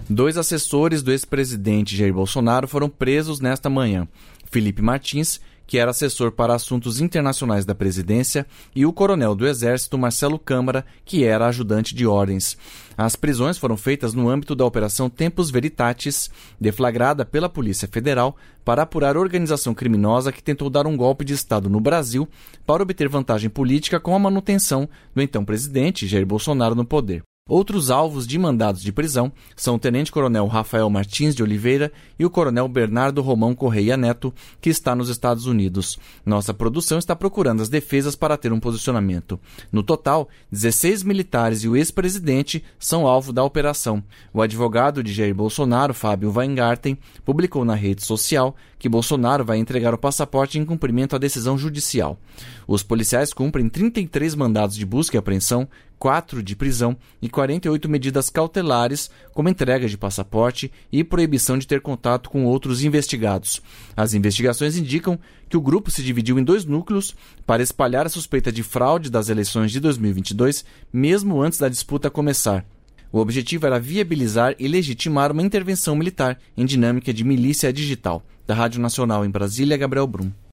2 assessores do ex-presidente Jair Bolsonaro foram presos nesta manhã. Felipe Martins, que era assessor para assuntos internacionais da presidência, e o coronel do Exército Marcelo Câmara, que era ajudante de ordens. As prisões foram feitas no âmbito da Operação Tempus Veritatis, deflagrada pela Polícia Federal para apurar organização criminosa que tentou dar um golpe de Estado no Brasil para obter vantagem política com a manutenção do então presidente Jair Bolsonaro no poder. Outros alvos de mandados de prisão são o tenente-coronel Rafael Martins de Oliveira e o coronel Bernardo Romão Correia Neto, que está nos Estados Unidos. Nossa produção está procurando as defesas para ter um posicionamento. No total, 16 militares e o ex-presidente são alvo da operação. O advogado de Jair Bolsonaro, Fábio Weingarten, publicou na rede social que Bolsonaro vai entregar o passaporte em cumprimento à decisão judicial. Os policiais cumprem 33 mandados de busca e apreensão, 4 de prisão e 48 medidas cautelares, como entrega de passaporte e proibição de ter contato com outros investigados. As investigações indicam que o grupo se dividiu em 2 núcleos para espalhar a suspeita de fraude das eleições de 2022, mesmo antes da disputa começar. O objetivo era viabilizar e legitimar uma intervenção militar em dinâmica de milícia digital. Da Rádio Nacional em Brasília, Gabriel Brum.